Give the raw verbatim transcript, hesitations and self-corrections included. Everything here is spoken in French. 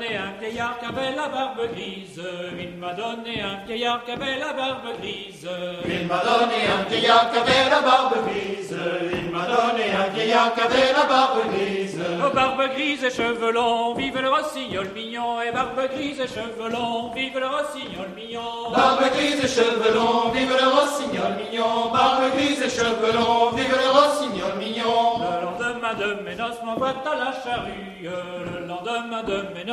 donné un vieillard qui avait la barbe grise. Il m'a donné un vieillard qui avait la barbe grise. Il m'a donné un vieillard qui avait la barbe grise. Il m'a donné un vieillard qui avait la barbe grise. Oh, barbe grise et cheveux longs, vive le rossignol mignon. Et barbe grise et cheveux longs, vive le rossignol mignon. Barbe grise et cheveux longs, vive le rossignol mignon. Barbe grise et cheveux longs, vive le rossignol mignon. Le lendemain de mes noces m'envoie à la charrue. Le lendemain de mes noces